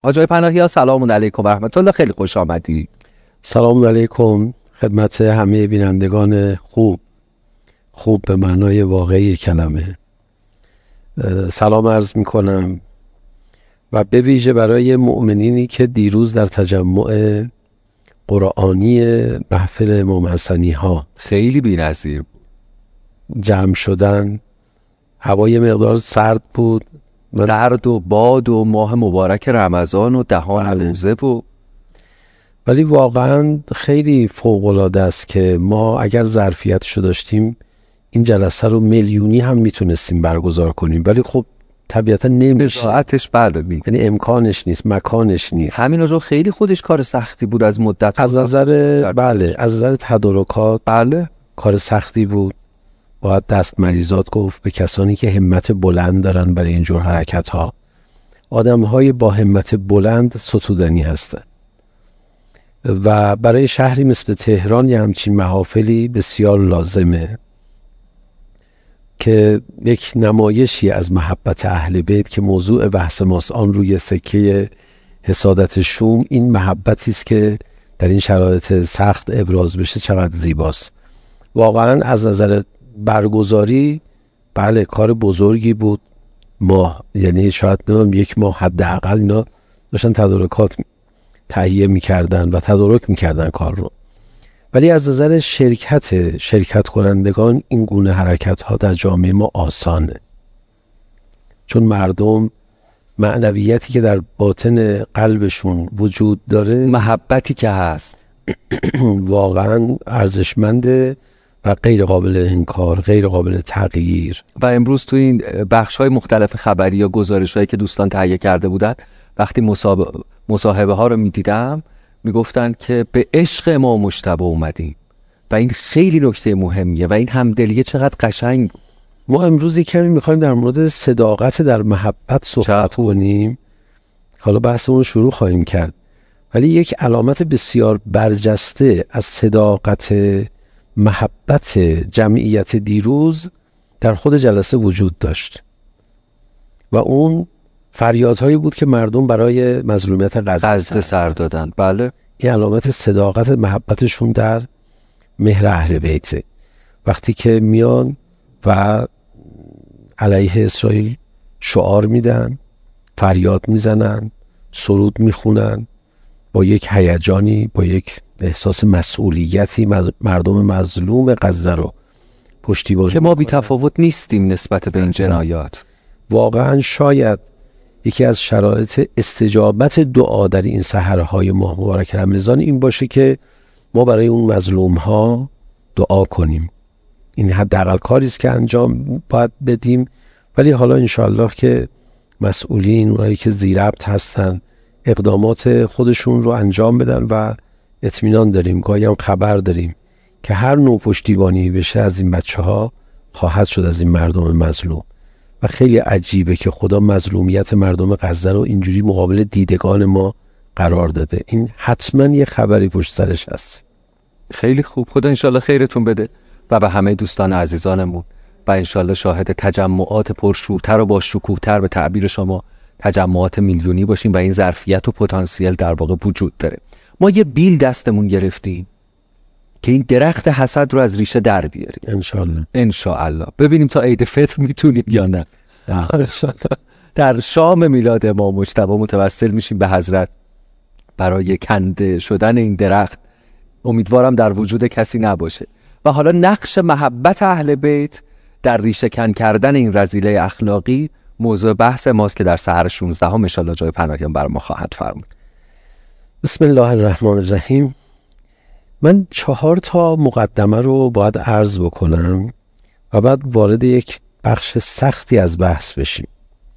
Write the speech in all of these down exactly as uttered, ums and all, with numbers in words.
آقای پناهیان سلام علیکم و رحمت الله، خیلی خوش آمدید. سلام علیکم خدمت همه بینندگان خوب خوب به معنای واقعی کلمه. سلام عرض می کنم و به ویژه برای مؤمنینی که دیروز در تجمع قرآنی محفل امام حسنی ها خیلی بی‌نظیر جمع شدن. هوای مقدار سرد بود، سرد و باد و ماه مبارک رمضان و دهان روزه و ولی واقعا خیلی فوق‌العاده است که ما اگر ظرفیتشو داشتیم این جلسه رو میلیونی هم میتونستیم برگزار کنیم، ولی خب طبیعتا نمیشه. ساعتش بله، یعنی امکانش نیست، مکانش نیست. همین رو خیلی خودش کار سختی بود از مدت از نظر بله از نظر تدارکات بله کار سختی بود. باید دست مریضات گفت به کسانی که همت بلند دارن برای اینجور حرکت ها. آدم های با همت بلند ستودنی هستن و برای شهری مثل تهران یه همچین محافلی بسیار لازمه که یک نمایشی از محبت اهل بیت که موضوع بحث ماست آن روی سکه حسادت شوم، این محبتی است که در این شرایط سخت ابراز بشه چقدر زیباست. واقعا از نظر برگزاری بله کار بزرگی بود. ماه یعنی شاید نمیم یک ماه حداقل اینا داشتن تدارکات تهیه میکردن و تدارک میکردن کار رو، ولی از نظر شرکت شرکت کنندگان این گونه حرکت ها در جامعه ما آسانه، چون مردم معنویتی که در باطن قلبشون وجود داره، محبتی که هست واقعا ارزشمنده و غیر قابل انکار، غیر قابل تغییر. و امروز تو این بخش های مختلف خبری یا گزارش هایی که دوستان تهیه کرده بودن، وقتی مصاحبه ها رو می دیدم می گفتن که به عشق ما مجتبی اومدیم و این خیلی نکته مهمیه و این همدلیه چقدر قشنگ. ما امروز کمی می خواهیم در مورد صداقت در محبت صحبت کنیم. حالا بحثمون شروع خواهیم کرد، ولی یک علامت بسیار برجسته از صداقت محبت جمعیت دیروز در خود جلسه وجود داشت و اون فریادهایی بود که مردم برای مظلومیت غزه سر دادن. بله این علامت صداقت محبتشون در مهر اهل بیته. وقتی که میان و علیه اسرائیل شعار میدن، فریاد میزنن، سرود میخونن، با یک هیجانی، با یک احساس مسئولیتی مردم مظلوم غزه رو پشتیبانی که ما بی تفاوت نیستیم نسبت به این جنایات. واقعا شاید یکی از شرایط استجابت دعا در این سحرهای ماه مبارک رمضان این باشه که ما برای اون مظلوم ها دعا کنیم. این حداقل کاری است که انجام باید بدیم، ولی حالا انشالله که مسئولین، اونایی که زیربط هستن، اقدامات خودشون رو انجام بدن و اطمینان داریم، گاهی هم خبر داریم که هر نوع پشتیبانی بشه از این بچه ها خواهد شد، از این مردم مظلوم. و خیلی عجیبه که خدا مظلومیت مردم غزه رو اینجوری مقابل دیدگان ما قرار داده. این حتما یه خبری پشت سرش هست. خیلی خوب، خدا انشالله خیرتون بده و به همه دوستان عزیزانمون و انشالله شاهد تجمعات پرشورتر و با شکوه‌تر به تعبیر شما تجمعات میلیونی باشیم و این ظرفیت و پتانسیل در واقع وجود داره. ما یه بیل دستمون گرفتیم که این درخت حسد رو از ریشه در بیاریم انشالله انشالله. ببینیم تا عید فطر میتونیم یا نه. در شام میلاد امام مجتبی متوسل میشیم به حضرت برای کنده شدن این درخت. امیدوارم در وجود کسی نباشه. و حالا نقش محبت اهل بیت در ریشه کن کردن این رذیله اخلاقی موضوع بحث ماست که در سحر شانزده هم ان شاء الله جای پناهیان بر ما خواهد فرمود. بسم الله الرحمن الرحیم. من چهار تا مقدمه رو باید عرض بکنم و بعد وارد یک بخش سختی از بحث بشیم.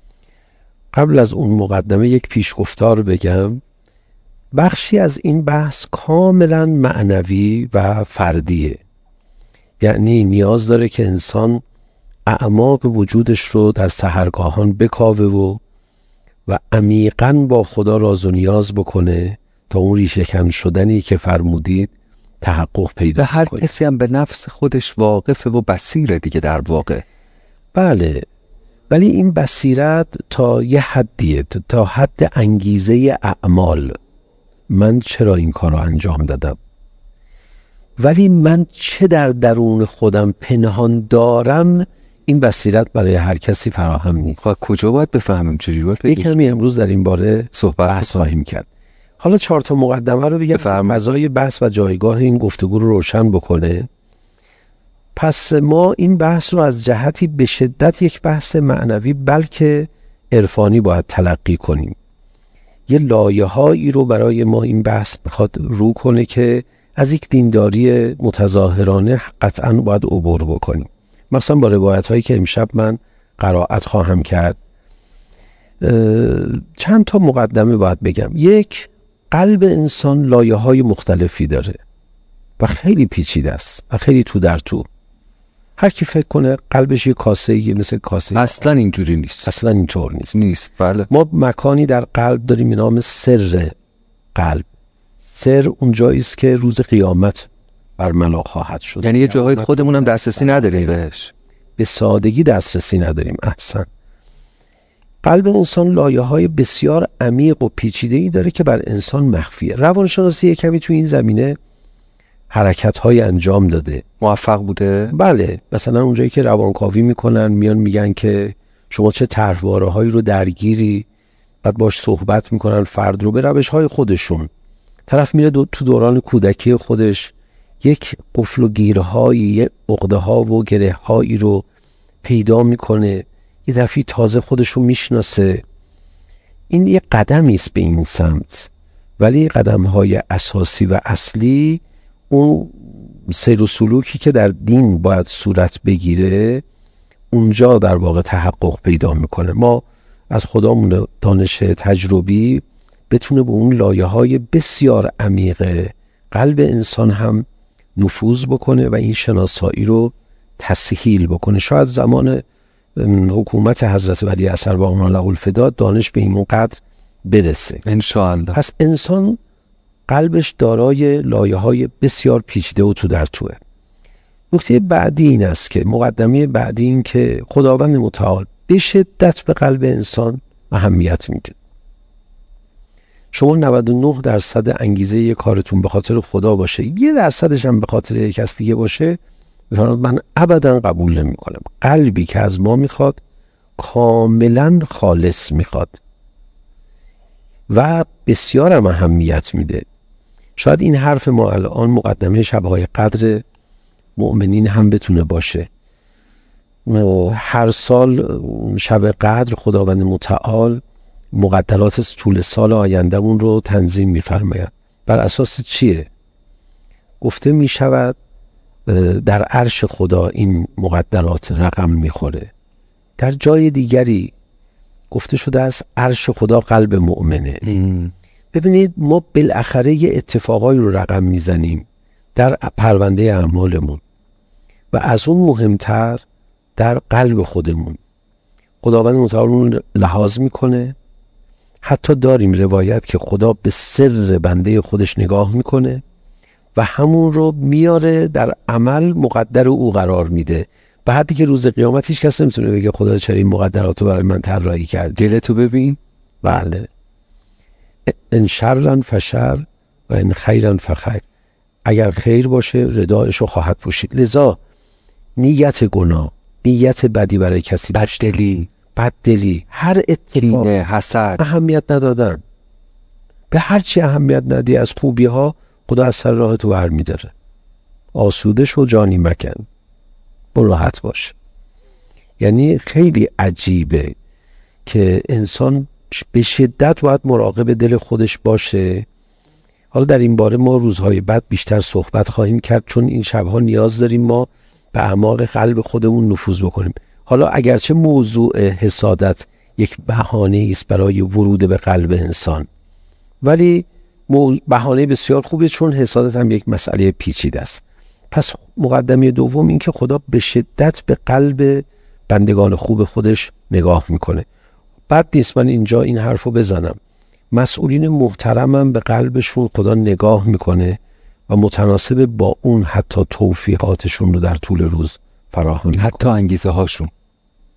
قبل از اون مقدمه یک پیشگفتار بگم. بخشی از این بحث کاملا معنوی و فردیه، یعنی نیاز داره که انسان اعماق وجودش رو در سحرگاهان بکاوه و و عمیقاً با خدا راز و نیاز بکنه تا اون ریشه کن شدنی که فرمودید تحقق پیدا کنه. هر کسی هم به نفس خودش واقفه و بصیره دیگه در واقع. بله، ولی این بصیرت تا یه حدیه، تا حد انگیزه اعمال. من چرا این کار رو انجام دادم؟ ولی من چه در درون خودم پنهان دارم، این بصیرت برای هر کسی فراهم نیست. خب کجا باید بفهمیم؟ چجوری باید یک کمی امروز در این باره صحبت بحث خواهیم کرد. حالا چهار تا مقدمه رو بگم فضای بحث و جایگاه این گفتگو رو روشن بکنه. پس ما این بحث رو از جهتی به شدت یک بحث معنوی بلکه عرفانی باید تلقی کنیم. یه لایه‌هایی رو برای ما این بحث میخواد رو کنه که از یک دینداری متظاهرانه قطعاً باید عبور بکنیم. مثلا با روایت هایی که امشب من قرائت خواهم کرد چند تا مقدمه باید بگم. یک، قلب انسان لایه های مختلفی داره و خیلی پیچیده است و خیلی تو در تو. هر کی فکر کنه قلبش یه کاسه‌ایه مثل کاسه، اصلا اینجوری نیست. اصلا اینطور نیست. نیست. بله. ما مکانی در قلب داریم به نام سر قلب. سر اون جایی است که روز قیامت برملا خواهد شد. یعنی یه جاهای خودمون هم دسترسی نداریم بهش، به سادگی دسترسی نداریم. احسن. قلب انسان لایه‌های بسیار عمیق و پیچیده‌ای داره که بر انسان مخفیه. روانشناسی کمی تو این زمینه حرکت‌های انجام داده. موفق بوده؟ بله. مثلا اونجایی که روانکاوی میکنن میان میگن که شما چه طرحواره‌هایی رو درگیری، بعد باش صحبت میکنن فرد رو به روش‌های خودشون. طرف میره دو تو دوران کودکی خودش یک قفل و گیرهایی، یک عقده‌ها و گره‌هایی رو پیدا میکنه، یه دفعه تازه خودش رو میشناسه. این یه قدمی است به این سمت، ولی قدم‌های اساسی و اصلی اون سیر و سلوکی که در دین باید صورت بگیره اونجا در واقع تحقق پیدا میکنه. ما از خدامون دانش تجربی بتونه به اون لایه‌های بسیار عمیق قلب انسان هم نفوذ بکنه و این شناسایی رو تسهیل بکنه. شاید زمان حکومت حضرت ولی اثر و امان له الفدا دانش به این قدر برسه انشاءالله. پس انسان قلبش دارای لایه‌های بسیار پیچیده و تو در توه. نکته بعدی این است که مقدمه بعدی این که خداوند متعال به شدت به قلب انسان اهمیت میده. شما نود و نه درصد انگیزه یک کارتون به خاطر خدا باشه، یه درصدش هم به خاطر یک کس دیگه باشه، من ابدا قبول نمی کنم. قلبی که از ما میخواد کاملا خالص میخواد و بسیار هم اهمیت میده. شاید این حرف ما الان مقدمه شب‌های قدر مؤمنین هم بتونه باشه. هر سال شب قدر خداوند متعال مقدرات طول سال آیندهمون رو تنظیم می‌فرماید. بر اساس چیه؟ گفته می شود در عرش خدا این مقدرات رقم میخوره. در جای دیگری گفته شده است عرش خدا قلب مؤمنه. ام. ببینید ما بالاخره یه اتفاقایی رو رقم میزنیم در پرونده اعمالمون و از اون مهمتر در قلب خودمون. خداوند متعال اون لحاظ میکنه. حتی داریم روایت که خدا به سر بنده خودش نگاه میکنه و همون رو میاره در عمل مقدر او قرار میده. به حدی که روز قیامت هیچ کس نمیتونه بگه خدا چرا این مقدرات رو برای من طراحی کرد. دلتو ببین. بله. ان شرا فشر و ان خیرا فخیر. اگر خیر باشه ردایشو خواهد پوشید. لذا نیت گناه، نیت بدی برای کسی، بددلی، بددلی، هر اتفاق، حسد، اهمیت ندادن. به هر چی اهمیت ندی از خوبی ها خدا از سر راه تو بر می‌داره. آسوده شو جانی مکن، برو راحت باش. یعنی خیلی عجیبه که انسان به شدت باید مراقب دل خودش باشه. حالا در این باره ما روزهای بعد بیشتر صحبت خواهیم کرد، چون این شبها نیاز داریم ما به اعماق قلب خودمون نفوذ بکنیم. حالا اگرچه موضوع حسادت یک بهانه است برای ورود به قلب انسان، ولی بهانه بسیار خوبه، چون حسادت هم یک مسئله پیچیده است. پس مقدمه دوم این که خدا به شدت به قلب بندگان خوب خودش نگاه میکنه. بد نیست من اینجا این حرفو بزنم، مسئولین محترمم به قلبشون خدا نگاه میکنه و متناسب با اون حتی توفیقاتشون رو در طول روز فراهم میکنه، حتی انگیزه هاشون.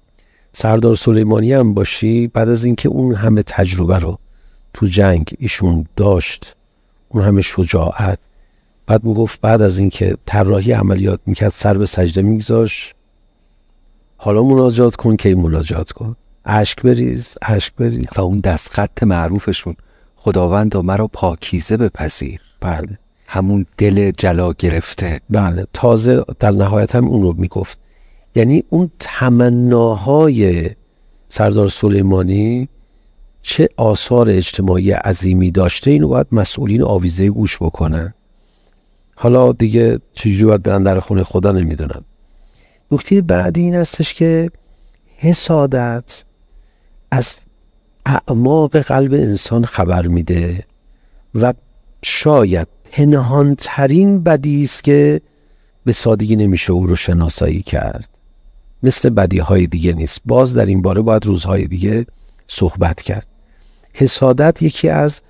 سردار سلیمانی هم باشی، بعد از اینکه اون همه تجربه رو تو جنگ ایشون داشت، اون همه شجاعت، بعد میگفت بعد از اینکه طراحی عملیات میکرد سر به سجده میگذاشت، حالا مناجات کن که مناجات کن، اشک بریز اشک بریز. و اون دستخط معروفشون، خداوندا مرا پاکیزه بپذیر. بله، همون دل جلا گرفته. بله، تازه در نهایت هم اون رو میگفت. یعنی اون تمناهای سردار سلیمانی چه آثار اجتماعی عظیمی داشته، اینو باید مسئولین آویزه گوش بکنن. حالا دیگه چجوری باید برن در خونه خدا نمیدونم. نکته بعدی این هستش که حسادت از اعماق قلب انسان خبر میده و شاید پنهانترین بدی است که به سادگی نمیشه او رو شناسایی کرد. مثل بدیهای دیگه نیست. باز در این باره باید روزهای دیگه صحبت کرد. حسادت یکی از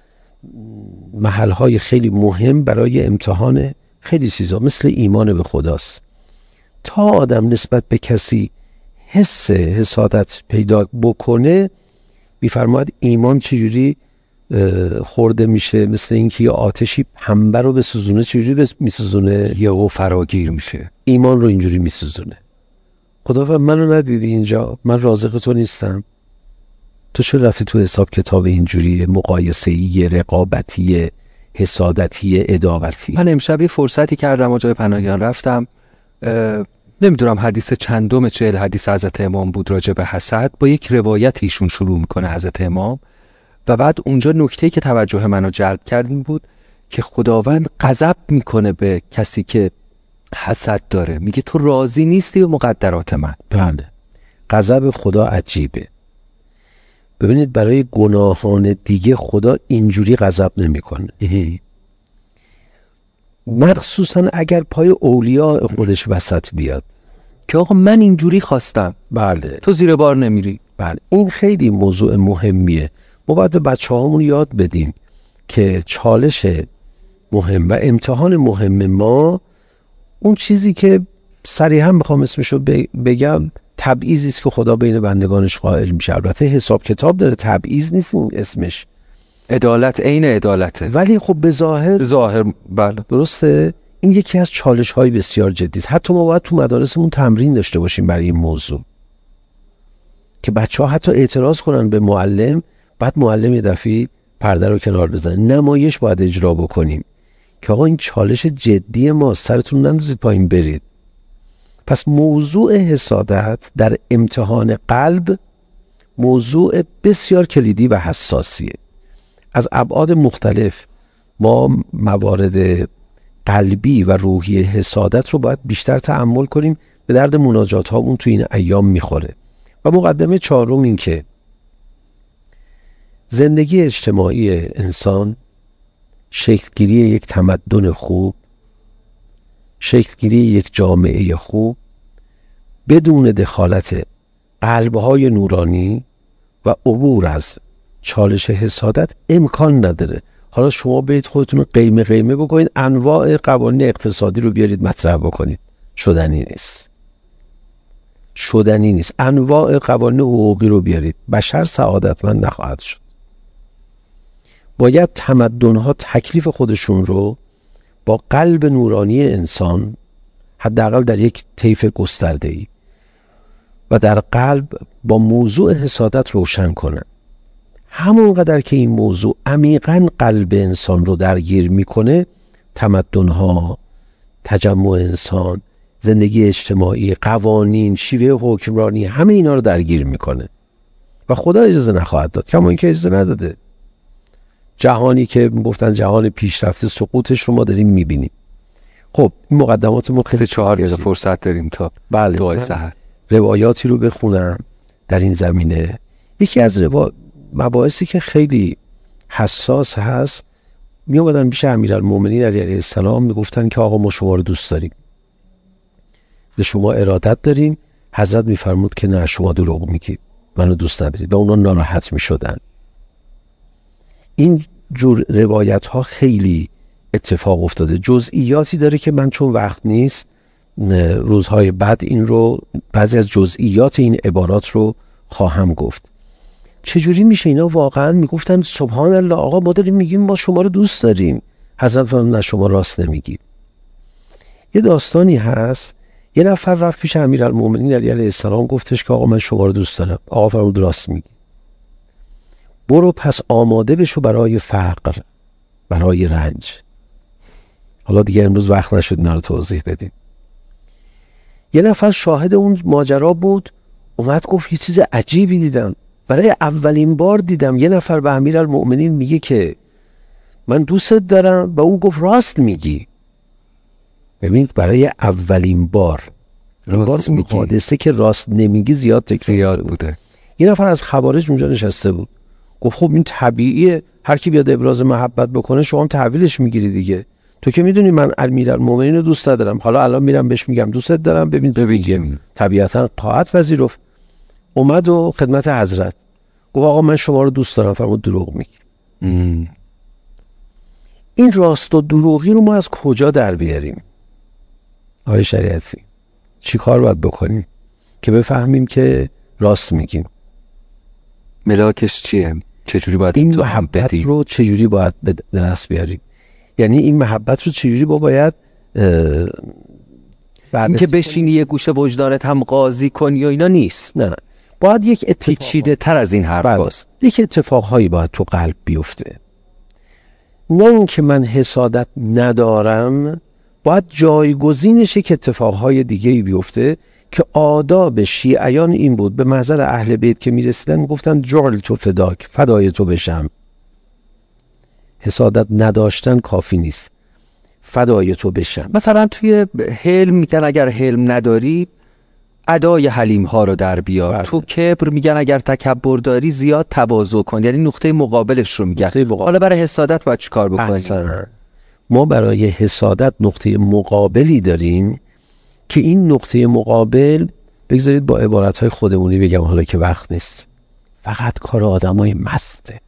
محلهای خیلی مهم برای امتحان خیلی چیزا مثل ایمان به خداست. تا آدم نسبت به کسی حس حسادت پیدا بکنه، میفرماید ایمان چجوری خورده میشه، مثل اینکه یه آتشی پنبه رو بسوزونه چجوری میسوزونه، یه او فراگیر میشه. ایمان رو اینجوری میسوزونه. خدا منو ندیدی اینجا، من رازق تو نیستم، تو چه رفتی تو حساب کتاب اینجوری مقایسه‌ای، رقابتی، حسادتی، عداوتی؟ من امشب یه فرصتی کردم و جای پناهیان رفتم، نمیدونم حدیث چندم چهل حدیث حضرت امام بود راجع به حسد، با یک روایت ایشون شروع میکنه حضرت امام، و بعد اونجا نکته‌ای که توجه منو جلب کرد این بود که خداوند غضب میکنه به کسی که حسد داره، میگه تو راضی نیستی به مقدرات من. بله، غضب خدا عجیبه. ببینید برای گناهان دیگه خدا اینجوری غضب نمیکنه، مخصوصا اگر پای اولیاء خودش وسط بیاد که آقا من اینجوری خواستم، بله تو زیر بار نمیری. بله، این خیلی موضوع مهمیه. ما باید به بچه هامون یاد بدیم که چالش مهم و امتحان مهم ما، اون چیزی که صریحا میخوام اسمشو بگم، تبعیضی است که خدا بین بندگانش قائل میشه. البته حساب کتاب داره، تبعیض نیست اسمش، عدالت عین عدالته، ولی خب به ظاهر ظاهر بله درسته. این یکی از چالش های بسیار جدی است. حتی ما باید تو مدارسمون تمرین داشته باشیم برای این موضوع، که بچه ها حتی اعتراض کنن به معلم، بعد معلم یه دفعه پرده رو کنار بزنه. نمایش باید اجرا بکنیم که آقا این چالش جدی ما، سرتون نندازید پایین برید. پس موضوع حسادت در امتحان قلب موضوع بسیار کلیدی و حساسیه. از ابعاد مختلف ما موارد قلبی و روحی حسادت رو باید بیشتر تأمل کنیم، به درد مناجات ها اون تو این ایام میخوره. و مقدمه چهارم این که زندگی اجتماعی انسان، شکلگیری یک تمدن خوب، شکلگیری یک جامعه خوب بدون دخالت قلب‌های نورانی و عبور از چالش حسادت امکان نداره. حالا شما برید خودتون رو قیمه قیمه بکنید، انواع قوانین اقتصادی رو بیارید مطرح بکنید، شدنی نیست. شدنی نیست. انواع قوانین حقوقی رو بیارید، بشر سعادتمند نخواهد شد. باید تمدن‌ها تکلیف خودشون رو با قلب نورانی انسان، حداقل در یک طیف گسترده‌ای و در قلب با موضوع حسادت روشن کنن. همونقدر که این موضوع عمیقاً قلب انسان رو درگیر میکنه، تمدن‌ها، تجمع انسان، زندگی اجتماعی، قوانین، شیوه حکمرانی، همه اینا رو درگیر میکنه و خدا اجازه نخواهد داد، کما اینکه اجازه نداده. جهانی که گفتن جهان پیشرفته، سقوطش رو ما داریم میبینیم. خب این مقدمات ما سه چهار دقیقه فرصت داریم تا بله دعای سحر. روایاتی رو بخونم در این زمینه. یکی از روا... مباحثی که خیلی حساس هست، می اومدن پیش امیرالمومنین علیه السلام میگفتن که آقا ما شما رو دوست داریم، به شما ارادت داریم. حضرت میفرمود که نه، شما دروغ میگید، منو دوست ندارید، و اونا ناراحت میشدن. این جور روایت ها خیلی اتفاق افتاده. جزئیاتی داره که من چون وقت نیست روزهای بعد این رو، بعضی از جزئیات این عبارات رو خواهم گفت. چجوری میشه؟ اینا واقعا میگفتن سبحان الله آقا ما داریم میگیم ما شما رو دوست داریم. حضرت فرمودن نه شما راست نمیگید. یه داستانی هست، یه نفر رفت پیش امیرالمومنین علی علیه السلام گفتش که آقا من شما رو دوست دارم. آقا فرمود راست میگی. برو پس آماده بشو برای فقر، برای رنج. حالا دیگه امروز وقت نشد اینا رو توضیح بدیم. یه نفر شاهد اون ماجرا بود، اومد گفت یه چیز عجیبی دیدم، برای اولین بار دیدم یه نفر به امیرالمومنین میگه که من دوستت دارم و او گفت راست میگی. ببینید برای اولین بار راست میگی. حادثه که راست نمیگی زیاد تکرار زیاد بوده. یه نفر از خوارج اونجا نشسته بود، گفت خب این طبیعیه، هر کی بیاد ابراز محبت بکنه شما هم تحویلش میگیری دیگه. تو که میدونی من امیرالمومنین رو دوست دارم، حالا الان میرم بهش میگم دوستت دارم، ببین ببین طبیعتا طاعت پذیرفت. اومد و خدمت حضرت گفت آقا من شما رو دوست دارم. فرمود دروغ میگی. این راست و دروغی رو ما از کجا در بیاریم؟ آقای شریعتی چی کار باید بکنیم که بفهمیم که راست میگیم؟ ملاکش چیه؟ چجوری باید این محبت رو چجوری باید به دست بیاریم؟ یعنی این محبت رو چجوری با باید این که بشینی یه گوشه وجدانت هم قاضی کنی و اینا نیست. نه باید یک اتفاق پیچیده تر از این حرف باست. یک اتفاقهایی باید تو قلب بیفته. نه این که من حسادت ندارم، باید جایگزینشه که اتفاقهای دیگه‌ای بیفته که آداب شیعیان این بود. به محضر اهل بیت که میرسیدن میگفتن جعل تو فداک، فدای تو بشم. حسادت نداشتن کافی نیست، فدای تو بشم. مثلا توی حلم میگن اگر حلم نداری ادای حلیم ها رو در بیار. بله. تو کبر میگن اگر تکبر داری زیاد تواضع کن، یعنی نقطه مقابلش رو میگن. حالا برای حسادت باید چیکار بکنیم؟ ما برای حسادت نقطه مقابلی داریم که این نقطه مقابل، بگذارید با عبارتهای خودمونی بگم حالا که وقت نیست، فقط کار آدمای مسته.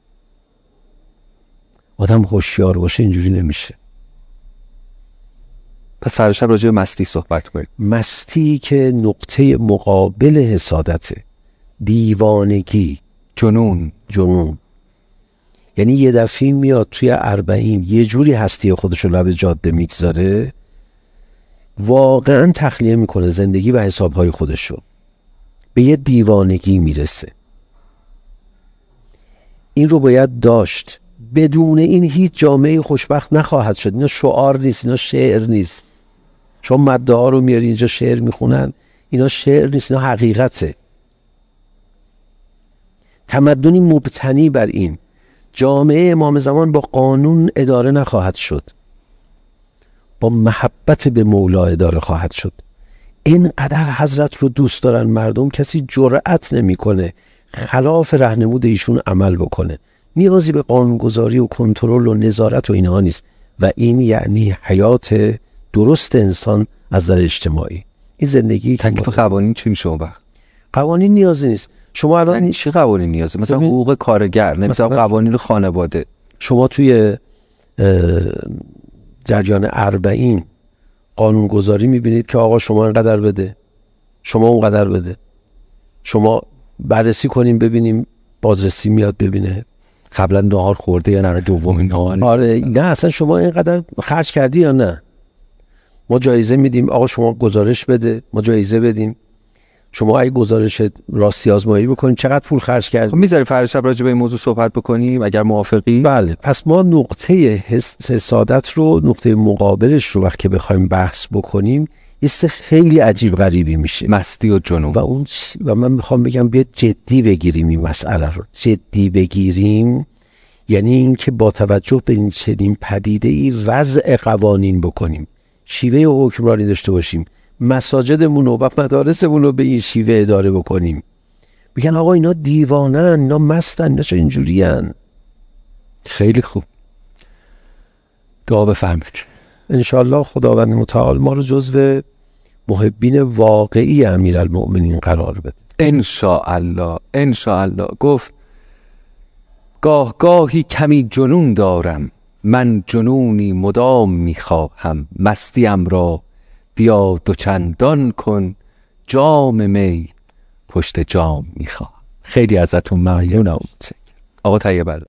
آدم هوشیار باشه اینجوری نمیشه. پس فردا شب راجع به مستی صحبت کنیم. مستی که نقطه مقابل حسادته، دیوانگی، جنون. جنون یعنی یه دفعه میاد توی اربعین یه جوری هستی خودشو لب جاده میگذاره، واقعا تخلیه میکنه زندگی و حسابهای خودشو، به یه دیوانگی میرسه. این رو باید داشت. بدون این هیچ جامعه خوشبخت نخواهد شد. اینا شعار نیست، اینا شعر نیست. چون مدعا رو میاری اینجا شعر میخونن، اینا شعر نیست، اینا حقیقته. تمدنی مبتنی بر این جامعه امام زمان با قانون اداره نخواهد شد، با محبت به مولا اداره خواهد شد. اینقدر حضرت رو دوست دارن مردم، کسی جرأت نمیکنه خلاف راهنمود ایشون عمل بکنه. نیازی به قانونگذاری و کنترل و نظارت و اینها نیست و این یعنی حیات درست انسان از نظر اجتماعی. این زندگی تکلیف قوانین چی میشه اون وقت؟ قوانین نیازی نیست. شما الان چه قوانین نیازه؟ مثلا حقوق کارگر، نمی‌دونم قوانین خانواده. شما توی جریان اربعین قانونگذاری میبینید که آقا شما اینقدر بده، شما اونقدر بده، شما بررسی کنیم ببینیم، بازرسی میاد ببینه قبلا نهار خورده یا نه، دومین نهار. آره نه اصلا شما اینقدر خرج کردی یا نه. ما جایزه میدیم، آقا شما گزارش بده، ما جایزه بدیم. شما اگه گزارش راستی آزمایی بکنید چقدر پول خرج کردید. خب میذاری فردا شب راجع به این موضوع صحبت بکنیم اگر موافقی؟ بله. پس ما نقطه حسادت رو، نقطه مقابلش رو وقتی که بخوایم بحث بکنیم یه چیز خیلی عجیب غریبی میشه، مستی و جنون. و اون و من میخوام بگم بیاد جدی بگیریم این مسئله رو. جدی بگیریم یعنی این که با توجه به این چنین پدیده ای وضع قوانین بکنیم، شیوه حکمرانی داشته باشیم، مساجدمون و مدارسمون رو به این شیوه اداره بکنیم. میگن آقا اینا دیوانن، اینا مستن، اینا چه اینجورین. خیلی خوب. دعا بفرمایید. انشاءالله خداوند متعال ما رو جزو محبین واقعی امیرالمؤمنین قرار بده. انشاءالله. انشاءالله. گفت گاه گاهی کمی جنون دارم، من جنونی مدام میخواهم، مستیم را بیا دو چندان کن جام می، پشت جام میخوام. خیلی ازتون ممنونم. آقا طیب